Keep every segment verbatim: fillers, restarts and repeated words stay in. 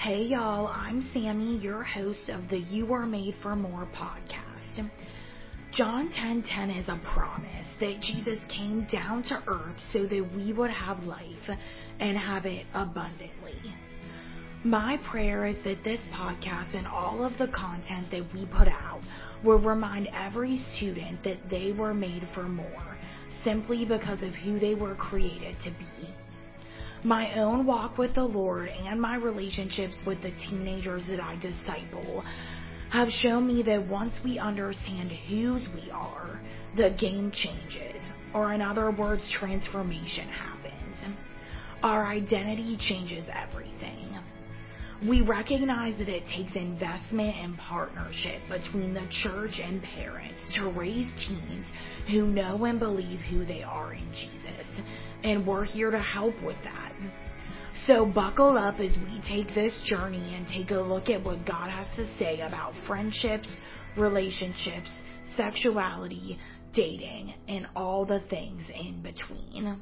Hey y'all, I'm Sammy, your host of the You Are Made for More podcast. John ten ten is a promise that Jesus came down to earth so that we would have life and have it abundantly. My prayer is that this podcast and all of the content that we put out will remind every student that they were made for more, simply because of who they were created to be. My own walk with the Lord and my relationships with the teenagers that I disciple have shown me that once we understand whose we are, the game changes, or in other words, transformation happens. Our identity changes everything. We recognize that it takes investment and partnership between the church and parents to raise teens who know and believe who they are in Jesus, and we're here to help with that. So buckle up as we take this journey and take a look at what God has to say about friendships, relationships, sexuality, dating, and all the things in between.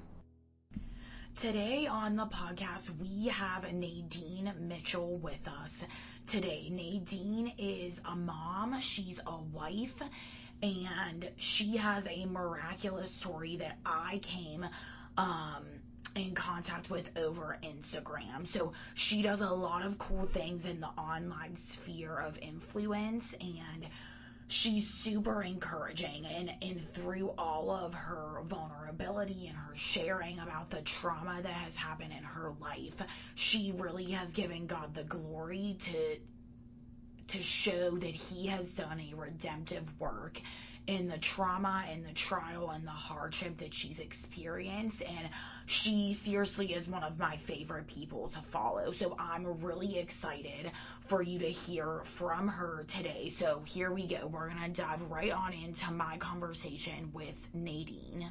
Today on the podcast, we have Nadine Mitchell with us today. Nadine is a mom, she's a wife, and she has a miraculous story that I came um, in contact with over Instagram. So she does a lot of cool things in the online sphere of influence, and she's super encouraging, and, and through all of her vulnerability and her sharing about the trauma that has happened in her life, she really has given God the glory to to show that he has done a redemptive work in the trauma and the trial and the hardship that she's experienced, and she seriously is one of my favorite people to follow. So I'm really excited for you to hear from her today. So here we go. We're going to dive right on into my conversation with Nadine.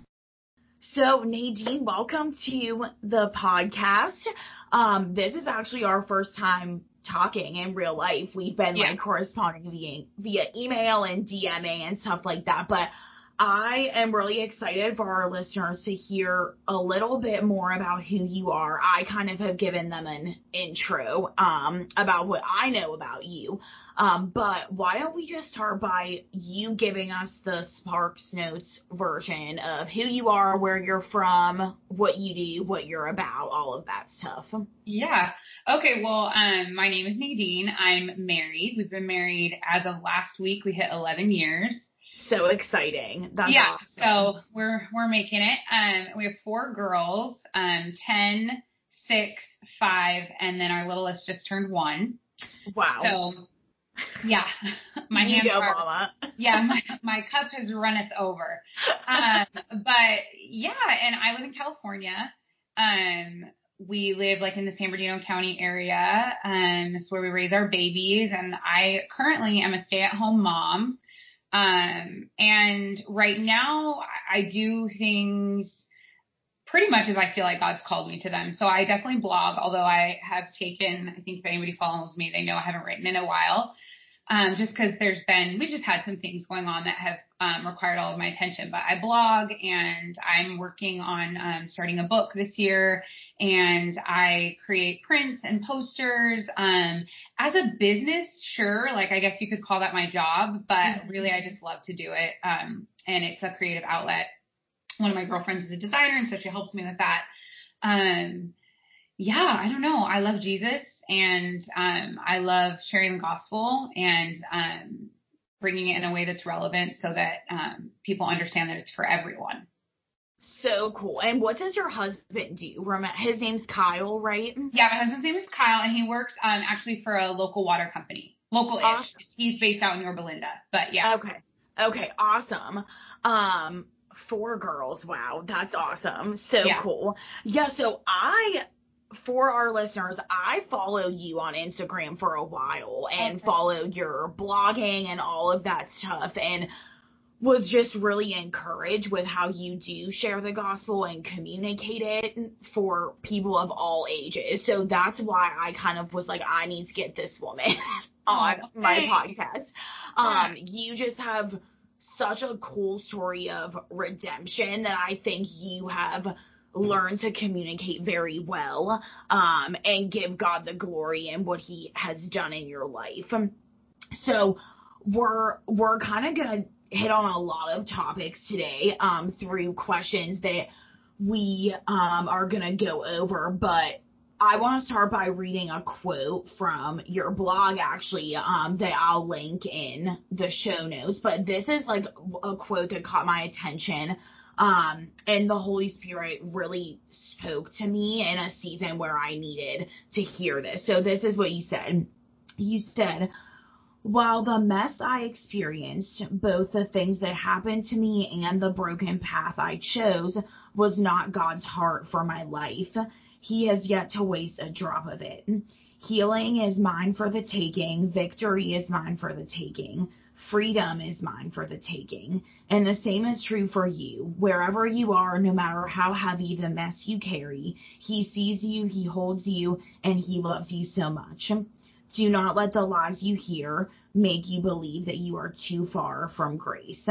So Nadine, welcome to the podcast. Um, this is actually our first time talking in real life. We've been yeah. like corresponding via, via email and DMing and stuff like that, but I am really excited for our listeners to hear a little bit more about who you are. I kind of have given them an intro um, about what I know about you, um, but why don't we just start by you giving us the Sparks Notes version of who you are, where you're from, what you do, what you're about, all of that stuff. Yeah. Okay. Well, um, my name is Nadine. I'm married. We've been married as of last week. We hit eleven years. So exciting. That's yeah. awesome. So we're, we're making it. Um, we have four girls, um, ten, six, five, and then our littlest just turned one. Wow. So yeah, my you hands go, are, mama. yeah, my, my cup has runneth over. Um, but yeah, and I live in California. Um, we live like in the San Bernardino County area. Um, this is where we raise our babies, and I currently am a stay-at-home mom. Um, and right now I do things pretty much as I feel like God's called me to them. So I definitely blog, although I have taken, I think if anybody follows me, they know I haven't written in a while. Um, just because there's been, we've just had some things going on that have um, required all of my attention. But I blog, and I'm working on um, starting a book this year, and I create prints and posters. Um, as a business, sure, like I guess you could call that my job, but really I just love to do it, um, and it's a creative outlet. One of my girlfriends is a designer, and so she helps me with that. Um, yeah, I don't know. I love Jesus, and um, I love sharing the gospel and um, bringing it in a way that's relevant so that um, people understand that it's for everyone. So cool. And what does your husband do? His name's Kyle, right? Yeah, my husband's name is Kyle, and he works um, actually for a local water company. Local-ish. Awesome. He's based out in Yorba Linda, but yeah. Okay. Okay, awesome. Um, four girls. Wow, that's awesome. So yeah. cool. Yeah, so I... For our listeners, I followed you on Instagram for a while and okay. followed your blogging and all of that stuff, and was just really encouraged with how you do share the gospel and communicate it for people of all ages. So that's why I kind of was like, I need to get this woman on oh, my podcast. Um, yeah. You just have such a cool story of redemption that I think you have learn to communicate very well, um, and give God the glory in what he has done in your life. Um, so we're, we're kind of going to hit on a lot of topics today, um, through questions that we, um, are going to go over, but I want to start by reading a quote from your blog, actually, um, that I'll link in the show notes. But this is like a quote that caught my attention, um, and the Holy Spirit really spoke to me in a season where I needed to hear this. So this is what you said. You said, "While the mess I experienced, both the things that happened to me and the broken path I chose, was not God's heart for my life, he has yet to waste a drop of it. Healing is mine for the taking. Victory is mine for the taking. Freedom is mine for the taking. And the same is true for you. Wherever you are, no matter how heavy the mess you carry, he sees you, he holds you, and he loves you so much. Do not let the lies you hear make you believe that you are too far from grace."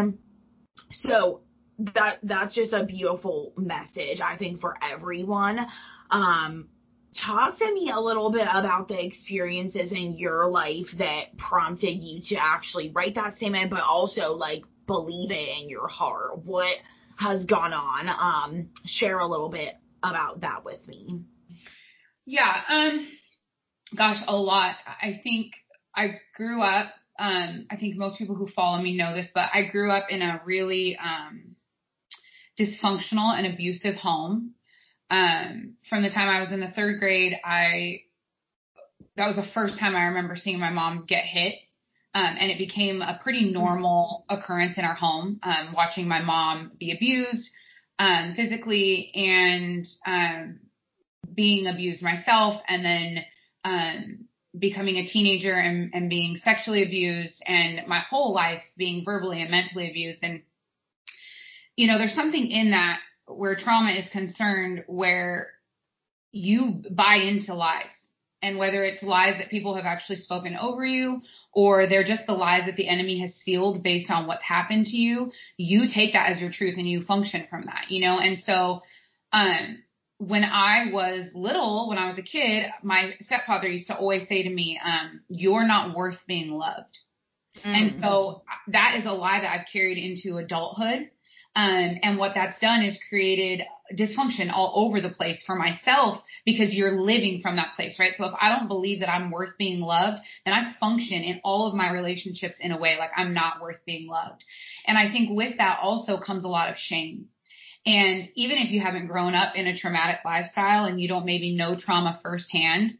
So that that's just a beautiful message, I think, for everyone. Um, talk to me a little bit about the experiences in your life that prompted you to actually write that statement, but also like believe it in your heart. What has gone on? Um, share a little bit about that with me. Yeah. Um, gosh, a lot. I think I grew up, um, I think most people who follow me know this, but I grew up in a really, um, dysfunctional and abusive home. Um, from the time I was in the third grade, I, that was the first time I remember seeing my mom get hit. Um, and it became a pretty normal occurrence in our home, um, watching my mom be abused, um, physically and, um, being abused myself, and then, um, becoming a teenager and, and being sexually abused, and my whole life being verbally and mentally abused. And, you know, there's something in that where trauma is concerned, where you buy into lies, and whether it's lies that people have actually spoken over you, or they're just the lies that the enemy has sealed based on what's happened to you, you take that as your truth and you function from that, you know? And so, um, when I was little, when I was a kid, my stepfather used to always say to me, um, "You're not worth being loved." Mm. And so that is a lie that I've carried into adulthood. Um, and what that's done is created dysfunction all over the place for myself, because you're living from that place, right? So if I don't believe that I'm worth being loved, then I function in all of my relationships in a way like I'm not worth being loved. And I think with that also comes a lot of shame. And even if you haven't grown up in a traumatic lifestyle and you don't maybe know trauma firsthand,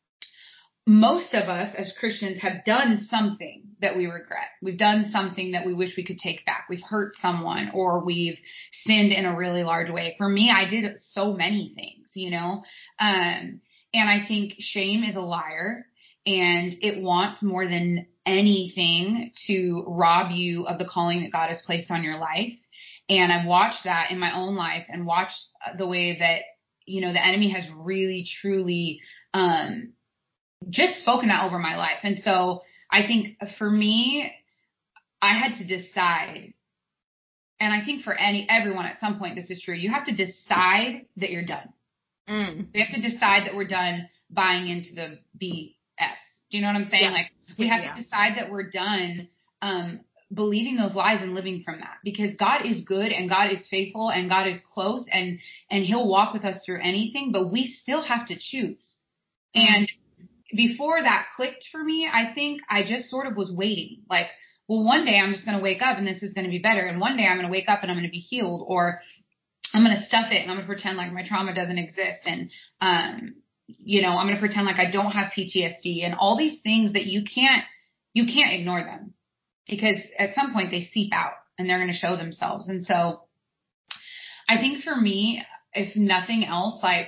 most of us as Christians have done something that we regret. We've done something that we wish we could take back. We've hurt someone, or we've sinned in a really large way. For me, I did so many things, you know, um, and I think shame is a liar, and it wants more than anything to rob you of the calling that God has placed on your life. And I've watched that in my own life, and watched the way that, you know, the enemy has really, truly, um, just spoken that over my life. And so I think for me, I had to decide, and I think for any, everyone at some point, this is true. You have to decide that you're done. Mm. We have to decide that we're done buying into the B S. Do you know what I'm saying? Yeah. Like we have yeah. to decide that we're done, um, believing those lies and living from that, because God is good and God is faithful and God is close, and, and he'll walk with us through anything, but we still have to choose. Mm. And before that clicked for me, I think I just sort of was waiting. Like, well, one day I'm just going to wake up and this is going to be better. And one day I'm going to wake up and I'm going to be healed, or I'm going to stuff it and I'm going to pretend like my trauma doesn't exist. And, um, you know, I'm going to pretend like I don't have P T S D and all these things that you can't, you can't ignore them, because at some point they seep out and they're going to show themselves. And so I think for me, if nothing else, like,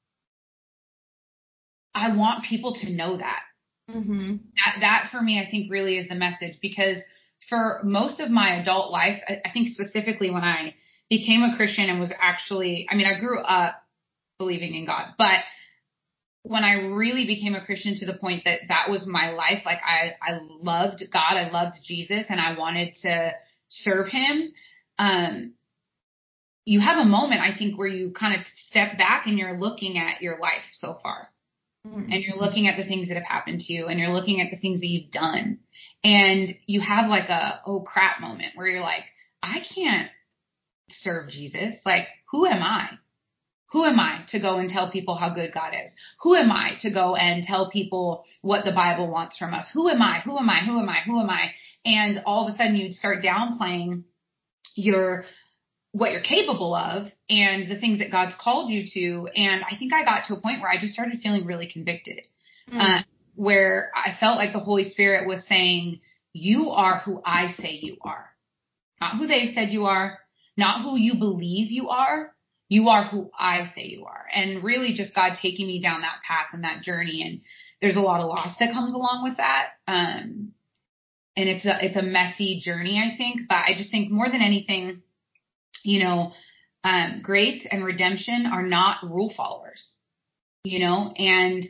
I want people to know that. Mm-hmm. That, that for me, I think really is the message, because for most of my adult life, I, I think specifically when I became a Christian and was actually, I mean, I grew up believing in God, but when I really became a Christian to the point that that was my life, like I, I loved God, I loved Jesus, and I wanted to serve him. Um, you have a moment, I think, where you kind of step back and you're looking at your life so far. Mm-hmm. And you're looking at the things that have happened to you, and you're looking at the things that you've done. And you have like a, oh crap moment where you're like, I can't serve Jesus. Like, who am I? Who am I to go and tell people how good God is? Who am I to go and tell people what the Bible wants from us? Who am I? Who am I? Who am I? Who am I? And all of a sudden you'd start downplaying your, what you're capable of and the things that God's called you to. And I think I got to a point where I just started feeling really convicted, mm. uh, where I felt like the Holy Spirit was saying, you are who I say you are, not who they said you are, not who you believe you are. You are who I say you are. And really just God taking me down that path and that journey. And there's a lot of loss that comes along with that. Um, and it's a, it's a messy journey, I think, but I just think more than anything, you know, um, grace and redemption are not rule followers, you know, and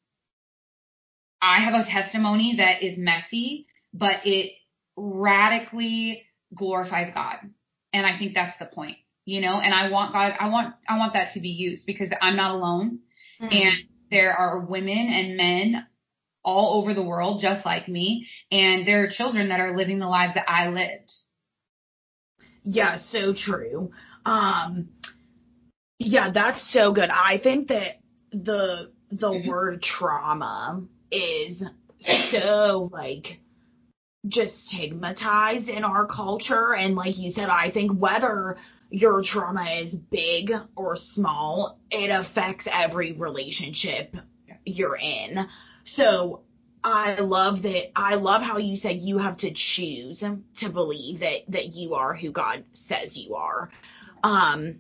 I have a testimony that is messy, but it radically glorifies God. And I think that's the point. You know, and I want God, I want, I want that to be used because I'm not alone. Mm. And there are women and men all over the world just like me. And there are children that are living the lives that I lived. Yeah, so true. Um, yeah, that's so good. I think that the, the word trauma is so like just stigmatized in our culture. And like you said, I think whether your trauma is big or small, it affects every relationship you're in. So I love that. I love how you said you have to choose to believe that, that you are who God says you are. Um,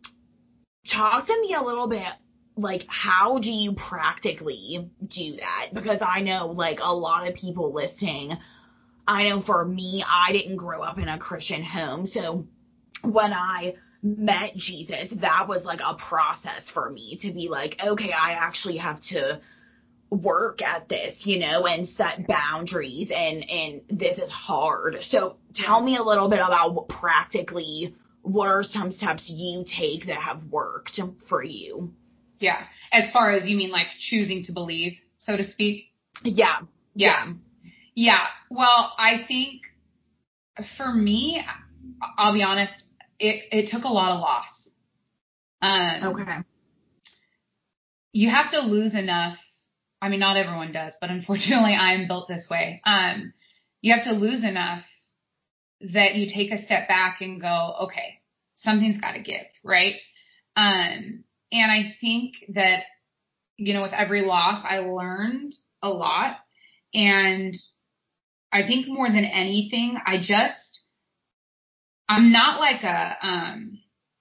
talk to me a little bit, like, how do you practically do that? Because I know, like, a lot of people listening, I know for me, I didn't grow up in a Christian home. So when I met Jesus, that was like a process for me to be like, okay, I actually have to work at this, you know, and set boundaries, and, and this is hard. So tell me a little bit about what practically, what are some steps you take that have worked for you? Yeah. As far as you mean like choosing to believe, so to speak? Yeah. Yeah. Yeah. yeah. Well, I think for me, I'll be honest, it, it took a lot of loss. Um, okay. You have to lose enough. I mean, not everyone does, but unfortunately I'm built this way. Um, you have to lose enough that you take a step back and go, okay, something's got to give, right? Um, and I think that, you know, with every loss, I learned a lot. And I think more than anything, I just, I'm not like a, um,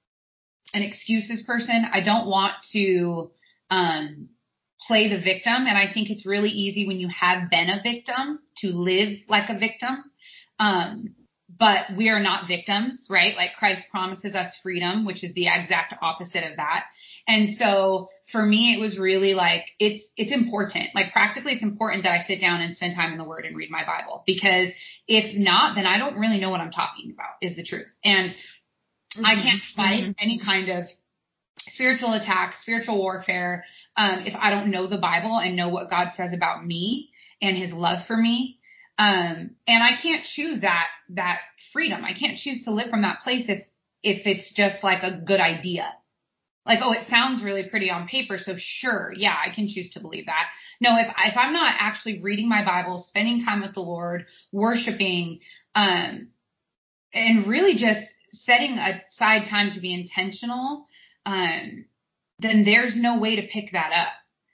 an excuses person. I don't want to, um, play the victim. And I think it's really easy when you have been a victim to live like a victim. Um, but we are not victims, right? Like Christ promises us freedom, which is the exact opposite of that. And so for me, it was really like, it's, it's important. Like practically it's important that I sit down and spend time in the Word and read my Bible, because if not, then I don't really know what I'm talking about, is the truth. And mm-hmm. I can't fight mm-hmm. any kind of spiritual attack, spiritual warfare, um, if I don't know the Bible and know what God says about me and his love for me. Um, and I can't choose that, that freedom. I can't choose to live from that place if, if it's just like a good idea. Like, oh, it sounds really pretty on paper, so sure, yeah, I can choose to believe that. No, if, if I'm not actually reading my Bible, spending time with the Lord, worshiping, um, and really just setting aside time to be intentional, um, then there's no way to pick that up.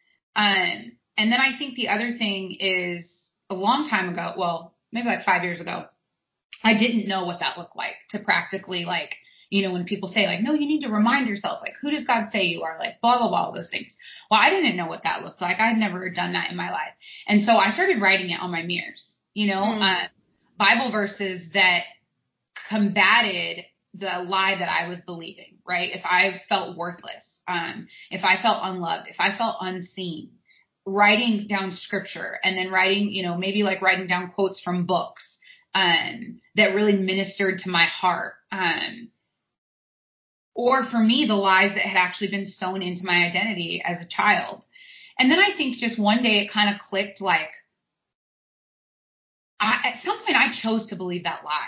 Um, and then I think the other thing is a long time ago, well, maybe like five years ago, I didn't know what that looked like to practically like, you know, when people say like, no, you need to remind yourself, like, who does God say you are? Like, blah, blah, blah, all those things. Well, I didn't know what that looked like. I'd never done that in my life. And so I started writing it on my mirrors, you know, mm. uh, Bible verses that combated the lie that I was believing, right? If I felt worthless, um, if I felt unloved, if I felt unseen, writing down scripture and then writing, you know, maybe like writing down quotes from books, um, that really ministered to my heart. Um, or for me, the lies that had actually been sewn into my identity as a child. And then I think just one day it kind of clicked, like, I, at some point I chose to believe that lie.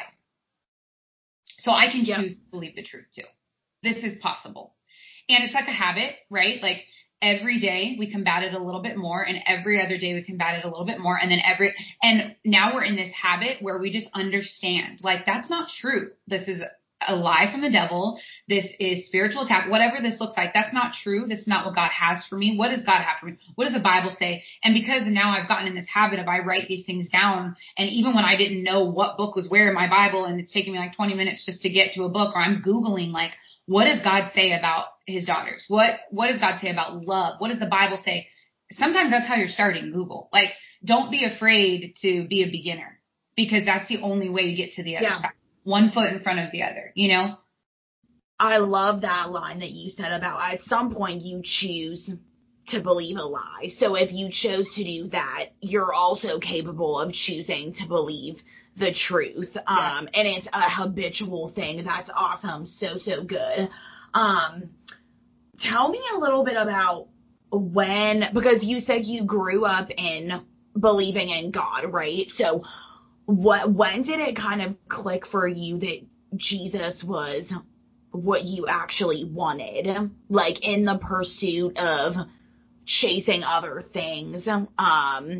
So I can Yep. choose to believe the truth too. This is possible. And it's like a habit, right? Like every day we combat it a little bit more, and every other day we combat it a little bit more. And then every, and now we're in this habit where we just understand, like, that's not true. This is a lie from the devil. This is spiritual attack, whatever this looks like. That's not true. This is not what God has for me. What does God have for me? What does the Bible say? And because now I've gotten in this habit of I write these things down, and even when I didn't know what book was where in my Bible, and it's taking me like twenty minutes just to get to a book, or I'm Googling, like, what does God say about his daughters? What, what does God say about love? What does the Bible say? Sometimes that's how you're starting Google. Like, don't be afraid to be a beginner, because that's the only way you get to the other Yeah. side. One foot in front of the other, you know? I love that line that you said about at some point you choose to believe a lie. So if you chose to do that, you're also capable of choosing to believe the truth. Um, Yeah. And it's a habitual thing. That's awesome. So, so good. Um, tell me a little bit about when, because you said you grew up in believing in God, right? So what, when did it kind of click for you that Jesus was what you actually wanted, like in the pursuit of chasing other things, um,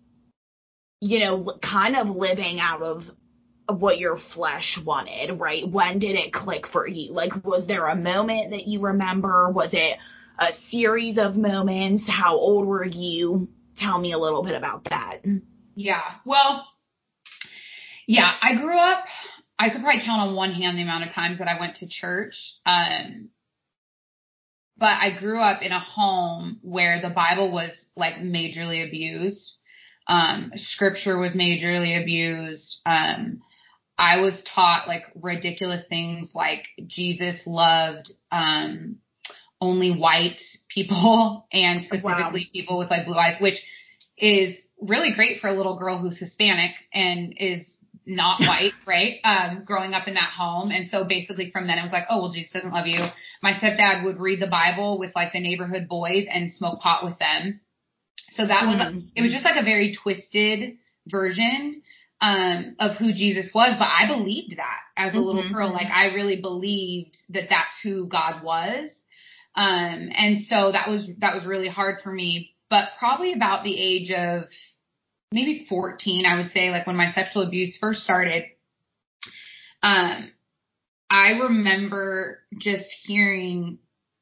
you know, kind of living out of what your flesh wanted, right? When did it click for you? Like, was there a moment that you remember? Was it a series of moments? How old were you? Tell me a little bit about that. Yeah. Well, yeah, I grew up, I could probably count on one hand the amount of times that I went to church. Um, but I grew up in a home where the Bible was like majorly abused. Um, scripture was majorly abused. Um, I was taught like ridiculous things like Jesus loved, um, only white people, and specifically Wow. people with like blue eyes, which is really great for a little girl who's Hispanic and is not white, right? Um, growing up in that home. And so basically from then it was like, oh, well, Jesus doesn't love you. My stepdad would read the Bible with like the neighborhood boys and smoke pot with them. So that was, Mm-hmm. it was just like a very twisted version, um, of who Jesus was. But I believed that as a little Mm-hmm. girl. Like I really believed that that's who God was. Um, and so that was, that was really hard for me, but probably about the age of maybe fourteen, I would say, like when my sexual abuse first started, um, I remember just hearing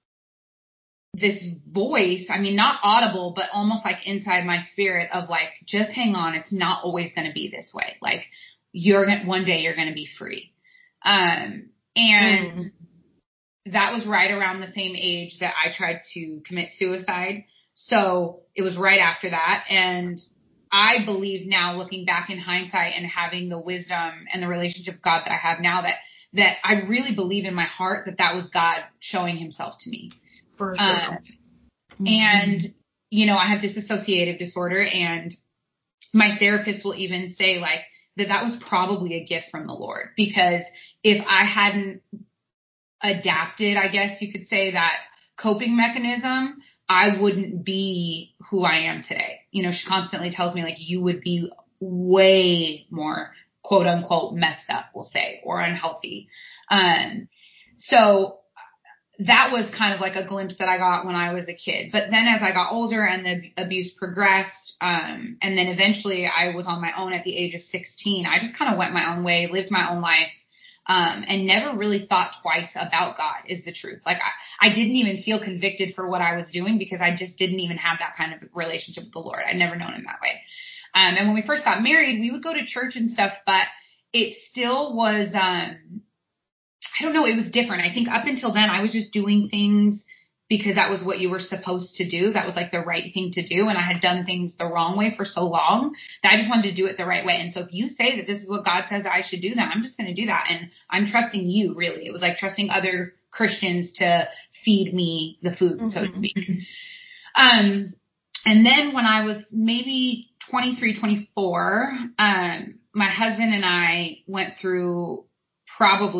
this voice, I mean, not audible, but almost like inside my spirit of like, just hang on. It's not always going to be this way. Like you're going to, one day you're going to be free. Um, and mm. that was right around the same age that I tried to commit suicide. So it was right after that. And I believe now, looking back in hindsight and having the wisdom and the relationship with God that I have now, that, that I really believe in my heart that that was God showing himself to me. For sure. Uh, mm-hmm. And, you know, I have dissociative disorder, and my therapist will even say like that that was probably a gift from the Lord, because if I hadn't adapted, I guess you could say, that coping mechanism, I wouldn't be who I am today. You know, she constantly tells me like, you would be way more quote unquote messed up, we'll say, or unhealthy. Um, so that was kind of like a glimpse that I got when I was a kid. But then as I got older and the abuse progressed, um, and then eventually I was on my own at the age of sixteen, I just kind of went my own way, lived my own life. Um, and never really thought twice about God, is the truth. Like I, I didn't even feel convicted for what I was doing, because I just didn't even have that kind of relationship with the Lord. I'd never known him that way. Um, and when we first got married, we would go to church and stuff, but it still was, um, I don't know, it was different. I think up until then I was just doing things because that was what you were supposed to do. That was like the right thing to do. And I had done things the wrong way for so long that I just wanted to do it the right way. And so if you say that this is what God says I should do, then I'm just going to do that. And I'm trusting you, really. It was like trusting other Christians to feed me the food, mm-hmm. so to speak. Um, and then when I was maybe twenty-three, twenty-four, um, my husband and I went through probably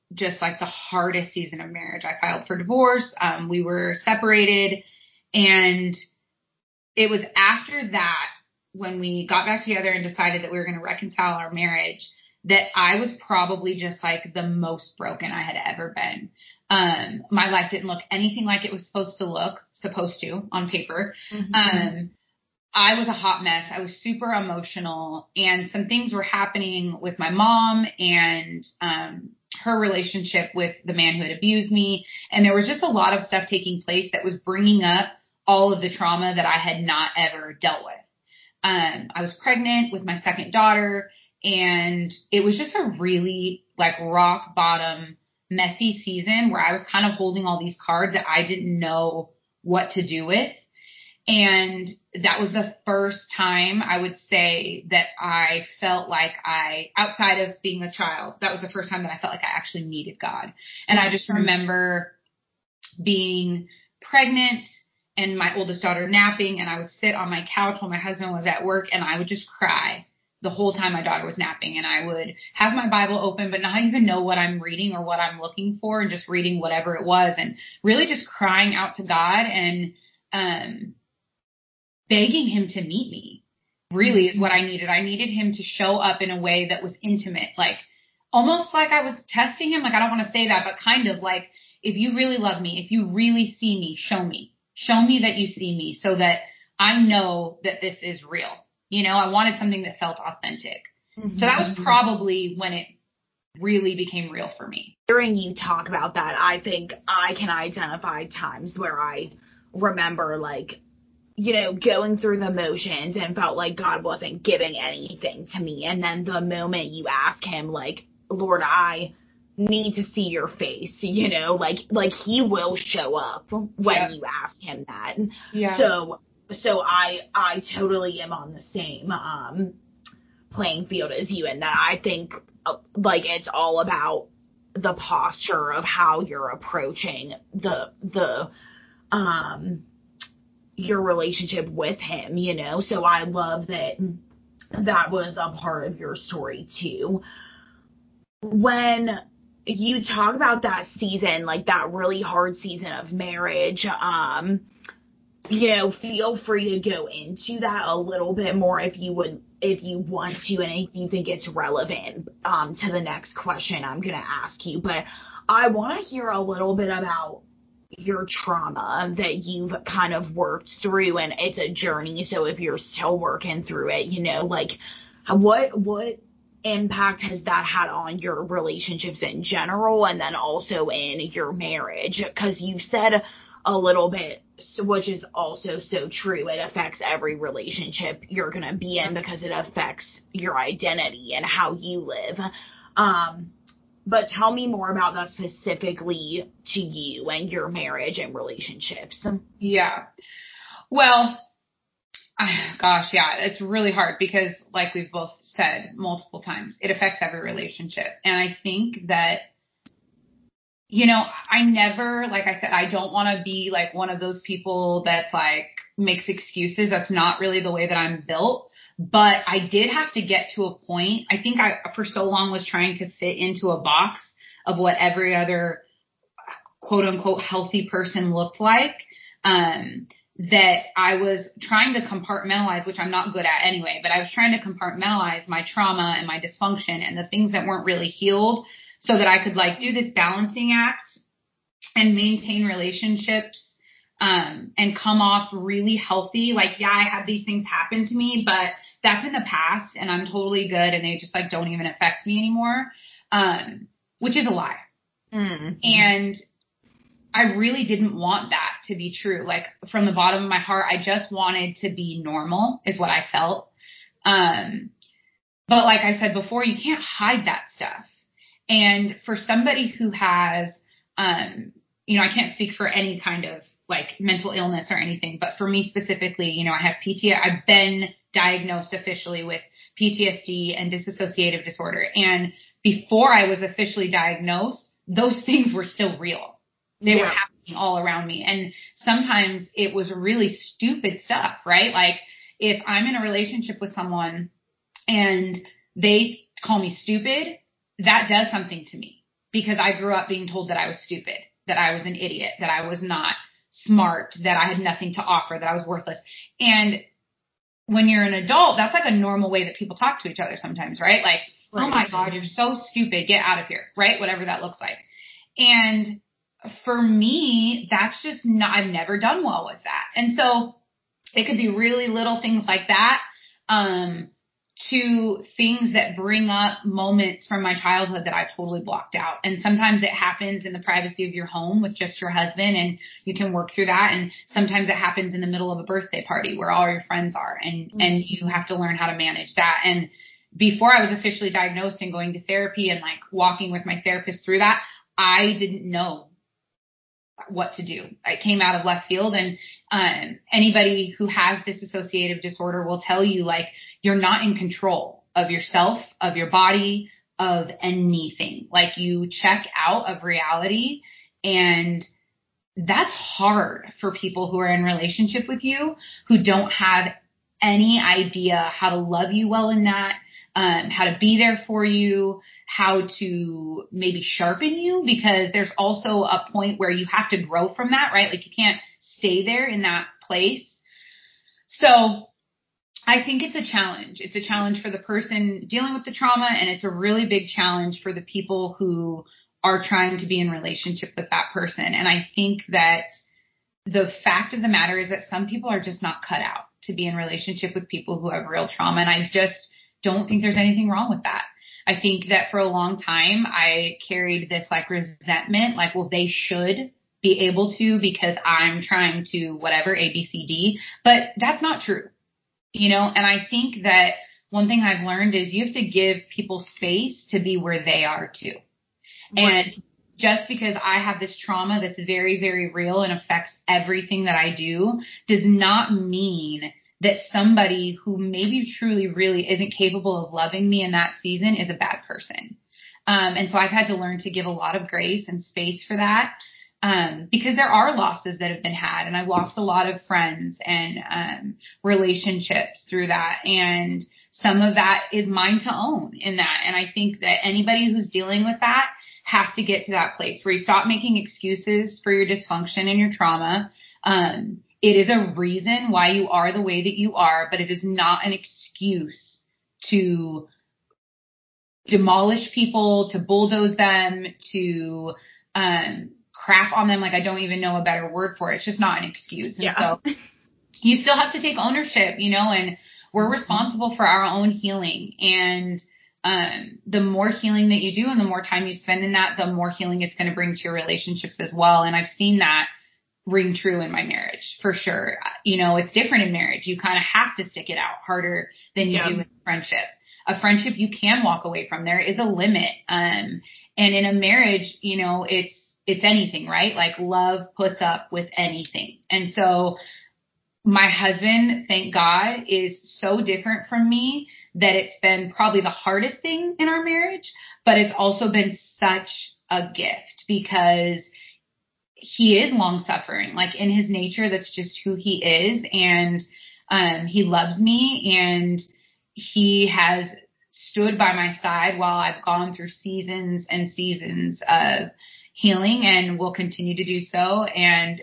just like the hardest season of marriage. I filed for divorce. Um, we were separated, and it was after that, when we got back together and decided that we were going to reconcile our marriage, that I was probably just like the most broken I had ever been. Um, my life didn't look anything like it was supposed to look, supposed to on paper. Mm-hmm. Um, I was a hot mess. I was super emotional, and some things were happening with my mom and, um, her relationship with the man who had abused me. And there was just a lot of stuff taking place that was bringing up all of the trauma that I had not ever dealt with. Um, I was pregnant with my second daughter, and it was just a really like rock bottom, messy season where I was kind of holding all these cards that I didn't know what to do with. And that was the first time I would say that I felt like I, outside of being a child, that was the first time that I felt like I actually needed God. And I just remember being pregnant and my oldest daughter napping, and I would sit on my couch while my husband was at work, and I would just cry the whole time my daughter was napping. And I would have my Bible open, but not even know what I'm reading or what I'm looking for, and just reading whatever it was, and really just crying out to God and um begging him to meet me, really is what I needed. I needed him to show up in a way that was intimate, like almost like I was testing him. Like, I don't want to say that, but kind of like, if you really love me, if you really see me, show me. Show me that you see me so that I know that this is real. You know, I wanted something that felt authentic. Mm-hmm. So that was probably when it really became real for me. Hearing you talk about that, I think I can identify times where I remember, like, you know, going through the motions and felt like God wasn't giving anything to me. And then the moment you ask him, like, Lord, I need to see your face, you know, like, like he will show up when yeah. you ask him that. Yeah. So, so I, I totally am on the same, um, playing field as you in that. I think, uh, like, it's all about the posture of how you're approaching the, the, um, your relationship with him, you know? So I love that that was a part of your story too. When you talk about that season, like that really hard season of marriage, um, you know, feel free to go into that a little bit more if you would, if you want to, and if you think it's relevant, um, to the next question I'm going to ask you. But I want to hear a little bit about your trauma that you've kind of worked through, and it's a journey. So if you're still working through it, you know, like what, what impact has that had on your relationships in general, and then also in your marriage? Because you said a little bit, which is also so true, it affects every relationship you're going to be in because it affects your identity and how you live. Um, But tell me more about that specifically to you and your marriage and relationships. Yeah. Well, gosh, yeah, it's really hard because, like we've both said multiple times, it affects every relationship. And I think that, you know, I never, like I said, I don't want to be like one of those people that's like makes excuses. That's not really the way that I'm built. But I did have to get to a point. I think I, for so long, was trying to fit into a box of what every other quote unquote healthy person looked like, um, that I was trying to compartmentalize, which I'm not good at anyway, but I was trying to compartmentalize my trauma and my dysfunction and the things that weren't really healed so that I could like do this balancing act and maintain relationships, um, and come off really healthy. Like, yeah, I had these things happen to me, but that's in the past and I'm totally good. And they just like don't even affect me anymore. Um, which is a lie. Mm-hmm. And I really didn't want that to be true. Like, from the bottom of my heart, I just wanted to be normal is what I felt. Um, but like I said before, you can't hide that stuff. And for somebody who has, um, you know, I can't speak for any kind of like mental illness or anything, but for me specifically, you know, I have P T S D. I've been diagnosed officially with P T S D and dissociative disorder. And before I was officially diagnosed, those things were still real. They yeah. were happening all around me. And sometimes it was really stupid stuff, right? Like, if I'm in a relationship with someone and they call me stupid, that does something to me. because I grew up being told that I was stupid, that I was an idiot, that I was not smart, that I had nothing to offer, that I was worthless. And when you're an adult, that's like a normal way that people talk to each other sometimes, right? Like, right. Oh my God, you're so stupid. Get out of here, right? Whatever that looks like. And for me, that's just not, I've never done well with that. And so it could be really little things like that, um, to things that bring up moments from my childhood that I totally blocked out. And sometimes it happens in the privacy of your home with just your husband, and you can work through that. And sometimes it happens in the middle of a birthday party where all your friends are, and, mm-hmm. and you have to learn how to manage that. And before I was officially diagnosed and going to therapy and like walking with my therapist through that, I didn't know what to do. I came out of left field, and um, anybody who has dissociative disorder will tell you, like, you're not in control of yourself, of your body, of anything. Like, you check out of reality, and that's hard for people who are in relationship with you, who don't have any idea how to love you well in that, um, how to be there for you, how to maybe sharpen you, because there's also a point where you have to grow from that, right? Like, you can't stay there in that place. So I think it's a challenge. It's a challenge for the person dealing with the trauma, and it's a really big challenge for the people who are trying to be in relationship with that person. And I think that the fact of the matter is that some people are just not cut out to be in relationship with people who have real trauma. And I just don't think there's anything wrong with that. I think that for a long time, I carried this like resentment, like, well, they should be able to because I'm trying to whatever, A, B, C, D. But that's not true, you know? And I think that one thing I've learned is you have to give people space to be where they are too. Right. And just because I have this trauma that's very, very real and affects everything that I do does not mean that somebody who maybe truly really isn't capable of loving me in that season is a bad person. Um, and so I've had to learn to give a lot of grace and space for that, um, because there are losses that have been had, and I've lost a lot of friends and um, relationships through that. And some of that is mine to own in that. And I think that anybody who's dealing with that has to get to that place where you stop making excuses for your dysfunction and your trauma. Um, It is a reason why you are the way that you are, but it is not an excuse to demolish people, to bulldoze them, to um, crap on them. Like, I don't even know a better word for it. It's just not an excuse. And yeah. So you still have to take ownership, you know, and we're responsible for our own healing. And um, the more healing that you do and the more time you spend in that, the more healing it's going to bring to your relationships as well. And I've seen that ring true in my marriage for sure. You know, it's different in marriage. You kind of have to stick it out harder than you yeah. do in friendship. A friendship you can walk away from. There is a limit. Um, and in a marriage, you know, it's, it's anything, right? Like, love puts up with anything. And so my husband, thank God, is so different from me that it's been probably the hardest thing in our marriage, but it's also been such a gift because he is long suffering. Like, in his nature, that's just who he is. And um, he loves me, and he has stood by my side while I've gone through seasons and seasons of healing, and will continue to do so. And,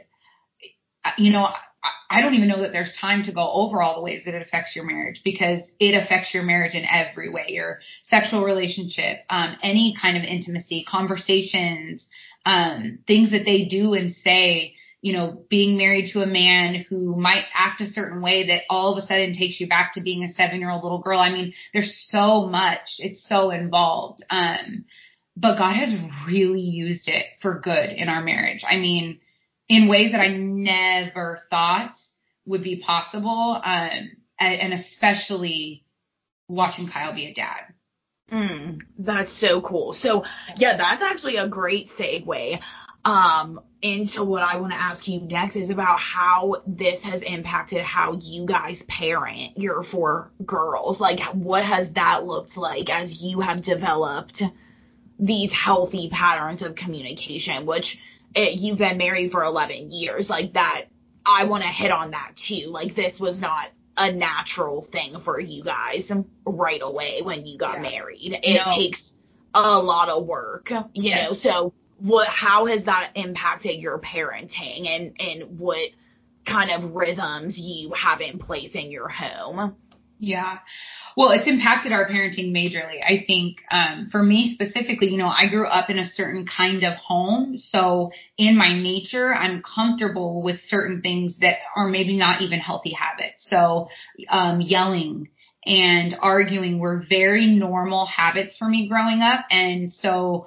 you know, I don't even know that there's time to go over all the ways that it affects your marriage, because it affects your marriage in every way, your sexual relationship, um, any kind of intimacy, conversations, um, things that they do and say, you know, being married to a man who might act a certain way that all of a sudden takes you back to being a seven-year-old little girl. I mean, there's so much. It's so involved. Um, but God has really used it for good in our marriage. I mean, in ways that I never thought would be possible, um, and especially watching Kyle be a dad. Mm, that's so cool. So, yeah, that's actually a great segue um, into what I want to ask you next is about how this has impacted how you guys parent your four girls. Like, what has that looked like as you have developed these healthy patterns of communication, which it, you've been married for eleven years, like that. I want to hit on that too. Like, this was not a natural thing for you guys right away when you got yeah. married. It no. takes a lot of work, you Yes. know, so what, how has that impacted your parenting, and, and what kind of rhythms you have in place in your home? Yeah. Well, it's impacted our parenting majorly. I think, um, for me specifically, you know, I grew up in a certain kind of home. So in my nature, I'm comfortable with certain things that are maybe not even healthy habits. So, um, yelling and arguing were very normal habits for me growing up. And so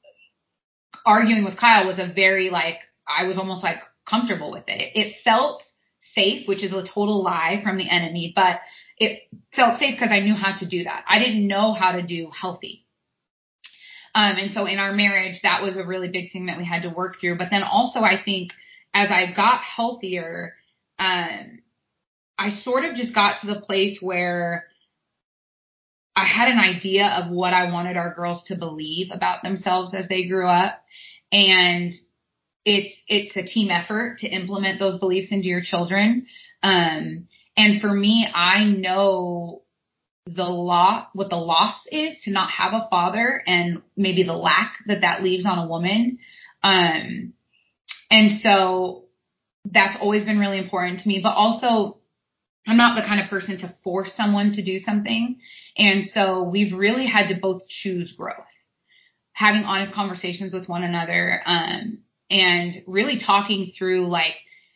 arguing with Kyle was a very, like, I was almost like comfortable with it. It felt safe, which is a total lie from the enemy, but it felt safe because I knew how to do that. I didn't know how to do healthy. Um, and so in our marriage, that was a really big thing that we had to work through. But then also, I think as I got healthier, um, I sort of just got to the place where I had an idea of what I wanted our girls to believe about themselves as they grew up. And it's, it's a team effort to implement those beliefs into your children. Um, and for me, I know the law, what the loss is to not have a father, and maybe the lack that that leaves on a woman. Um, and so that's always been really important to me, but also I'm not the kind of person to force someone to do something. And so we've really had to both choose growth, having honest conversations with one another, um, and really talking through, like,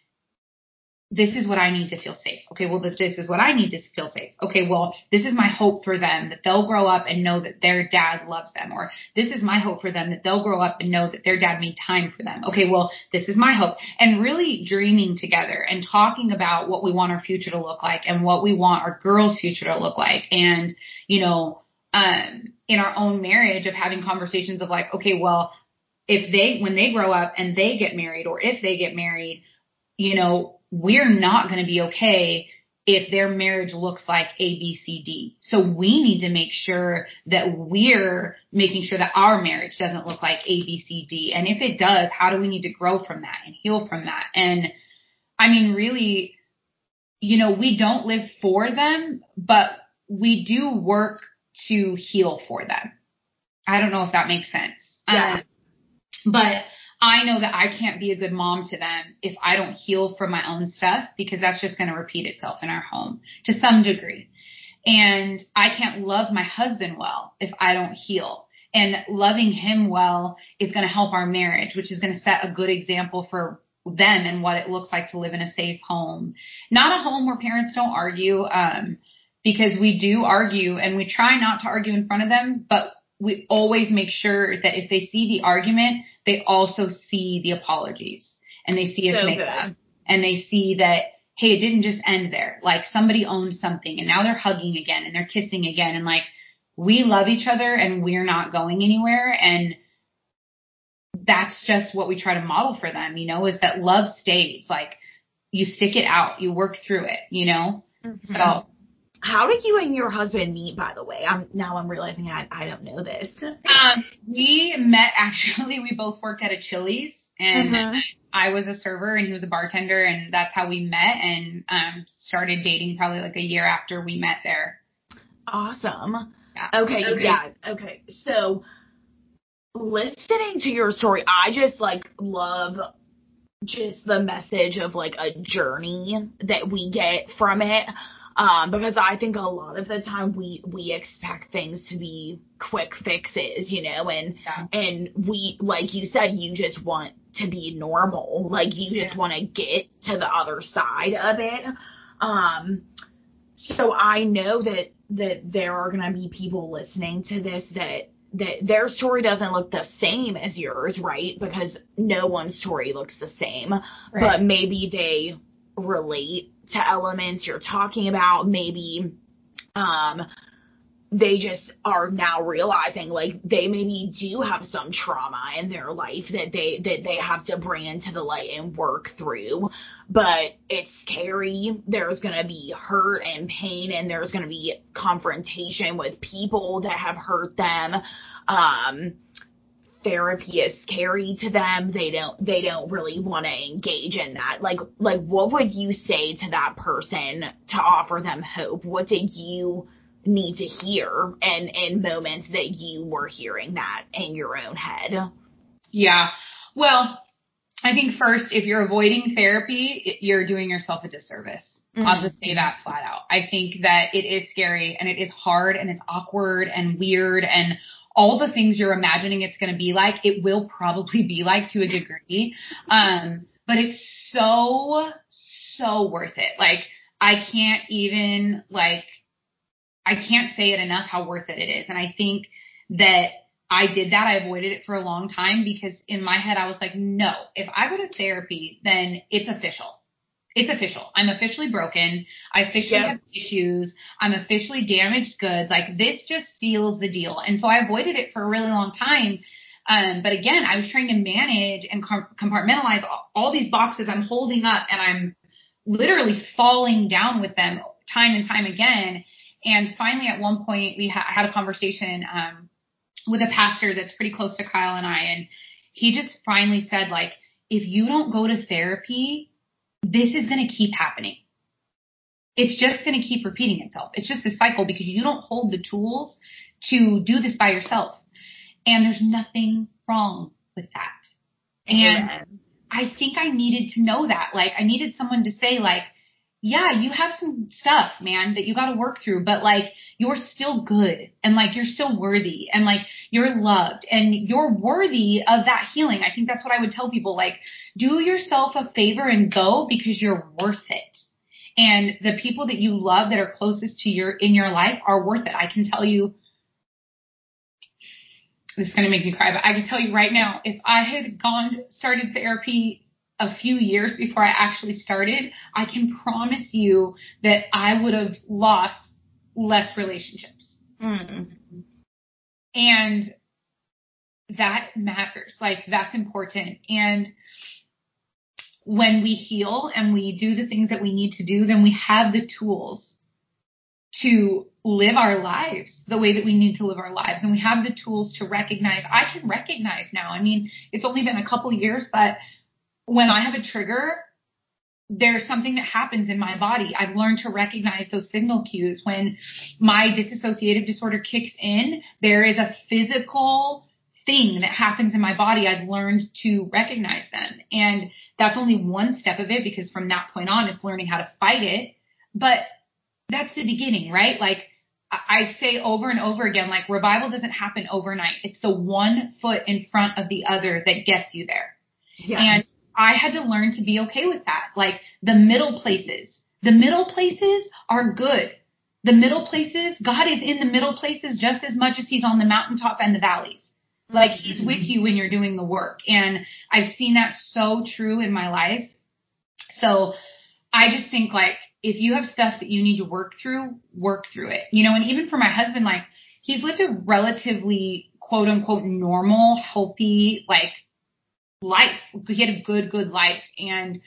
this is what I need to feel safe. Okay, well, this, this is what I need to feel safe. Okay, well, this is my hope for them, that they'll grow up and know that their dad loves them. Or this is my hope for them, that they'll grow up and know that their dad made time for them. Okay, well, this is my hope. And really dreaming together and talking about what we want our future to look like and what we want our girls' future to look like. And, you know, um, in our own marriage, of having conversations of like, okay, well, if they, when they grow up and they get married, or if they get married, you know, we're not going to be okay if their marriage looks like A, B, C, D. So we need to make sure that we're making sure that our marriage doesn't look like A, B, C, D. And if it does, how do we need to grow from that and heal from that? And I mean, really, you know, we don't live for them, but we do work to heal for them. I don't know if that makes sense. Yeah. Um, but I know that I can't be a good mom to them if I don't heal from my own stuff, because that's just going to repeat itself in our home to some degree. And I can't love my husband well if I don't heal. And loving him well is going to help our marriage, which is going to set a good example for them and what it looks like to live in a safe home. Not a home where parents don't argue, um, because we do argue, and we try not to argue in front of them, but we always make sure that if they see the argument, they also see the apologies, and they see us So make good. up, and they see that, hey, it didn't just end there. Like, somebody owned something, and now they're hugging again, and they're kissing again. And like, we love each other, and we're not going anywhere. And that's just what we try to model for them, you know, is that love stays. Like, you stick it out, you work through it, you know? Mm-hmm. So, how did you and your husband meet, by the way? I'm now I'm realizing I I don't know this. um, we met, actually, we both worked at a Chili's, and mm-hmm. I was a server and he was a bartender, and that's how we met, and um, started dating probably like a year after we met there. Awesome. Yeah. Okay, okay, yeah, okay. So, listening to your story, I just like love just the message of like a journey that we get from it. Um, because I think a lot of the time we, we expect things to be quick fixes, you know, and, yeah. and we, like you said, you just want to be normal. Like, you just yeah. want to get to the other side of it. Um, so I know that, that there are going to be people listening to this that, that their story doesn't look the same as yours, right? Because no one's story looks the same, right. But maybe they relate to elements you're talking about. Maybe um they just are now realizing, like, they maybe do have some trauma in their life that they that they have to bring into the light and work through. But it's scary. There's going to be hurt and pain, and there's going to be confrontation with people that have hurt them. Um therapy is scary to them. They don't they don't really want to engage in that. Like like what would you say to that person to offer them hope? What did you need to hear, and in moments that you were hearing that in your own head? Yeah. Well, I think first, if you're avoiding therapy, you're doing yourself a disservice. Mm-hmm. I'll just say that flat out. I think that it is scary and it is hard and it's awkward and weird and all the things you're imagining it's going to be like, it will probably be like to a degree. Um, but it's so, so worth it. Like, I can't even, like, I can't say it enough how worth it it is. And I think that I did that. I avoided it for a long time because in my head I was like, no, if I go to therapy, then it's official. It's official. I'm officially broken. I officially yep. have issues. I'm officially damaged goods. Like, this just seals the deal. And so I avoided it for a really long time. Um, but again, I was trying to manage and compartmentalize all, all these boxes I'm holding up, and I'm literally falling down with them time and time again. And finally, at one point, we ha- had a conversation um, with a pastor that's pretty close to Kyle and I, and he just finally said, like, if you don't go to therapy, this is going to keep happening. It's just going to keep repeating itself. It's just a cycle because you don't hold the tools to do this by yourself. And there's nothing wrong with that. And yeah. I think I needed to know that. Like, I needed someone to say, like, yeah, you have some stuff, man, that you got to work through, but like, you're still good, and like, you're still worthy, and like, you're loved, and you're worthy of that healing. I think that's what I would tell people, like, do yourself a favor and go, because you're worth it. And the people that you love that are closest to your, in your life are worth it. I can tell you, this is going to make me cry, but I can tell you right now, if I had gone, started therapy a few years before I actually started, I can promise you that I would have lost less relationships. Mm. And that matters. Like, that's important. And when we heal and we do the things that we need to do, then we have the tools to live our lives the way that we need to live our lives. And we have the tools to recognize. I can recognize now. I mean, it's only been a couple years, but when I have a trigger, there's something that happens in my body. I've learned to recognize those signal cues. When my dissociative disorder kicks in, there is a physical thing that happens in my body. I've learned to recognize them. And that's only one step of it, because from that point on, it's learning how to fight it. But that's the beginning, right? Like, I say over and over again, like, revival doesn't happen overnight. It's the one foot in front of the other that gets you there. Yeah. And I had to learn to be okay with that. Like, the middle places, the middle places are good. The middle places, God is in the middle places just as much as he's on the mountaintop and the valleys. Like, he's with you when you're doing the work. And I've seen that so true in my life. So I just think, like, if you have stuff that you need to work through, work through it. You know, and even for my husband, like, he's lived a relatively quote unquote normal, healthy, like, life. He had a good, good life. And,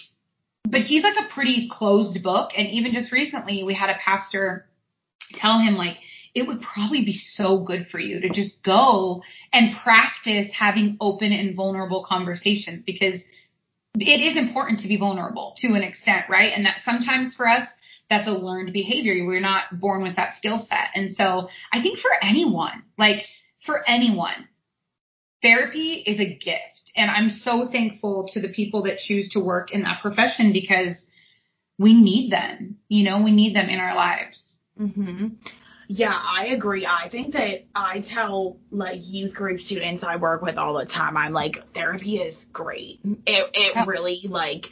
but he's like a pretty closed book. And even just recently, we had a pastor tell him, like, it would probably be so good for you to just go and practice having open and vulnerable conversations, because it is important to be vulnerable to an extent, right? And that sometimes for us, that's a learned behavior. We're not born with that skill set. And so I think for anyone, like for anyone, therapy is a gift. And I'm so thankful to the people that choose to work in that profession, because we need them, you know, we need them in our lives. Mm-hmm. Yeah, I agree. I think that I tell, like, youth group students I work with all the time, I'm like, therapy is great. It it oh. really, like,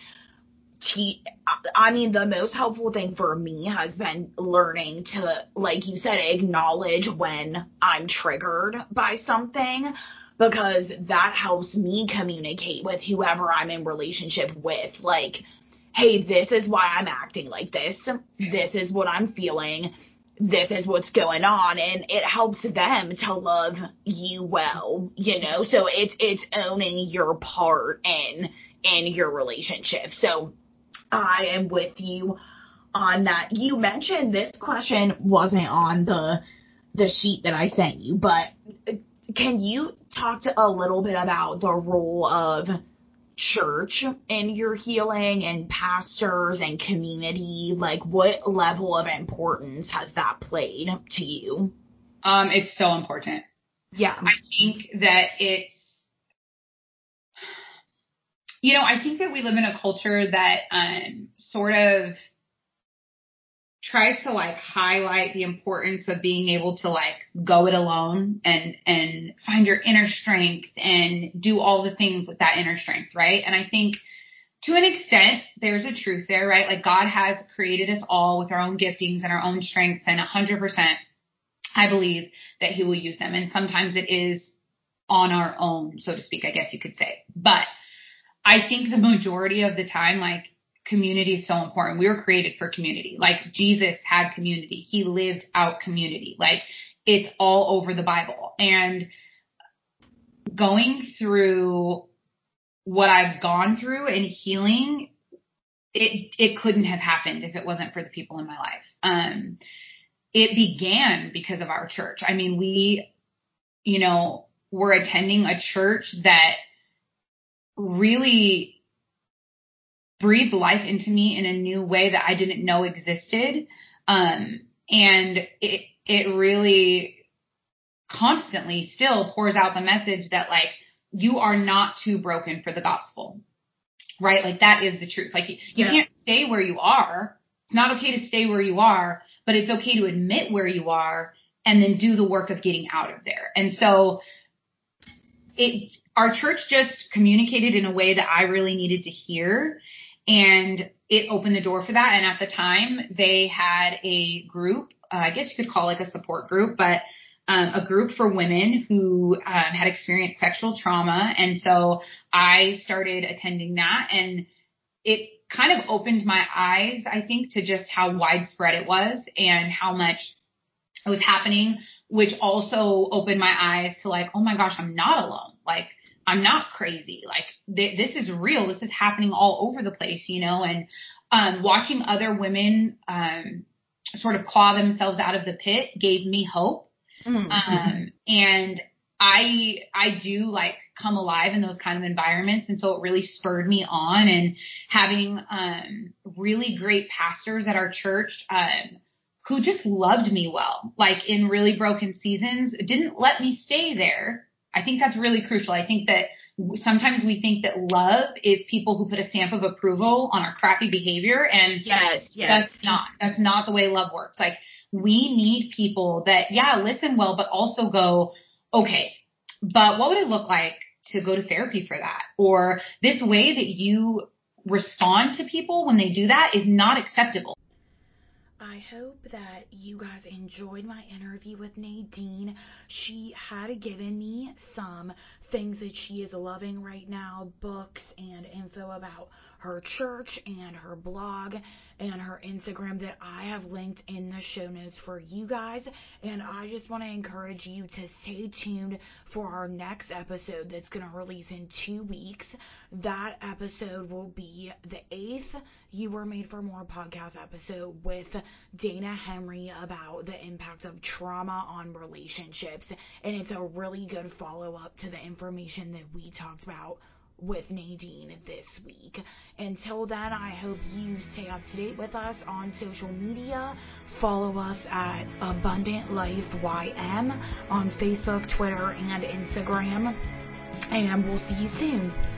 te- I mean, the most helpful thing for me has been learning to, like you said, acknowledge when I'm triggered by something, because that helps me communicate with whoever I'm in relationship with. Like, hey, this is why I'm acting like this. This is what I'm feeling. This is what's going on, and it helps them to love you well, you know, so it's, it's owning your part in, in your relationship. So I am with you on that. You mentioned this question wasn't on the, the sheet that I sent you, but can you talk to a little bit about the role of church in your healing and pastors and community? Like, what level of importance has that played to you? Um, it's so important. Yeah. I think that it's, you know, I think that we live in a culture that um, sort of tries to like highlight the importance of being able to like go it alone and, and find your inner strength and do all the things with that inner strength, right? And I think to an extent, there's a truth there, right? Like God has created us all with our own giftings and our own strengths, and one hundred percent I believe that he will use them. And sometimes it is on our own, so to speak, I guess you could say. But I think the majority of the time, like, community is so important. We were created for community. Like, Jesus had community. He lived out community. Like, it's all over the Bible. And going through what I've gone through and healing, it it couldn't have happened if it wasn't for the people in my life. Um, it began because of our church. I mean, we, you know, were attending a church that really breathed life into me in a new way that I didn't know existed. Um, and it, it really constantly still pours out the message that, like, you are not too broken for the gospel, right? Like, that is the truth. Like, you, you Yeah. can't stay where you are. It's not okay to stay where you are, but it's okay to admit where you are and then do the work of getting out of there. And so it, our church just communicated in a way that I really needed to hear. And it opened the door for that. And at the time, they had a group, uh, I guess you could call it like a support group, but um, a group for women who um, had experienced sexual trauma. And so I started attending that, and it kind of opened my eyes, I think, to just how widespread it was and how much it was happening, which also opened my eyes to, like, oh my gosh, I'm not alone. Like, I'm not crazy. Like, th- this is real. This is happening all over the place, you know, and um, watching other women um, sort of claw themselves out of the pit gave me hope. Mm-hmm. Um, and I, I do like come alive in those kind of environments. And so it really spurred me on, and having um, really great pastors at our church um, who just loved me well, like in really broken seasons, didn't let me stay there. I think that's really crucial. I think that sometimes we think that love is people who put a stamp of approval on our crappy behavior. And yes, yes. that's not, that's not the way love works. Like, we need people that, yeah, listen well, but also go, okay, but what would it look like to go to therapy for that? Or this way that you respond to people when they do that is not acceptable. I hope that you guys enjoyed my interview with Nadine. She had given me some things that she is loving right now, books and info about her church and her blog and her Instagram that I have linked in the show notes for you guys. And I just want to encourage you to stay tuned for our next episode that's going to release in two weeks. That episode will be the eighth You Were Made for More podcast episode with Dana Henry about the impact of trauma on relationships. And it's a really good follow-up to the information that we talked about with Nadine this week. Until then, I hope you stay up to date with us on social media. Follow us at Abundant Life Y M on Facebook, Twitter, and Instagram. And we'll see you soon.